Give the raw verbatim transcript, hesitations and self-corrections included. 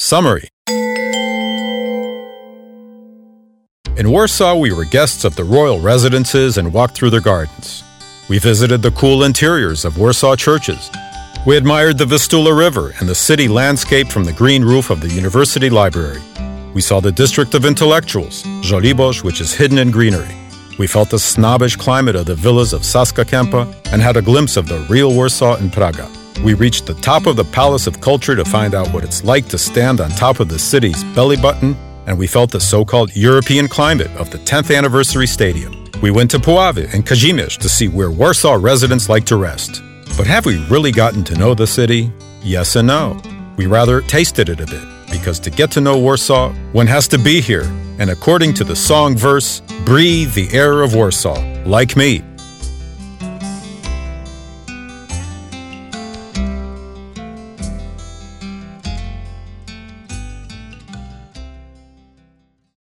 Summary. In Warsaw, we were guests of the royal residences and walked through their gardens. We visited the cool interiors of Warsaw churches. We admired the Vistula River and the city landscape from the green roof of the university library. We saw the district of intellectuals, Żoliborz, which is hidden in greenery. We felt the snobbish climate of the villas of Saska Kępa and had a glimpse of the real Warsaw in Praga. We reached the top of the Palace of Culture to find out what it's like to stand on top of the city's belly button, and we felt the so-called European climate of the tenth anniversary stadium. We went to Puławy and Kazimierz to see where Warsaw residents like to rest. But have we really gotten to know the city? Yes and no. We rather tasted it a bit, because to get to know Warsaw, one has to be here, and according to the song verse, breathe the air of Warsaw, like me.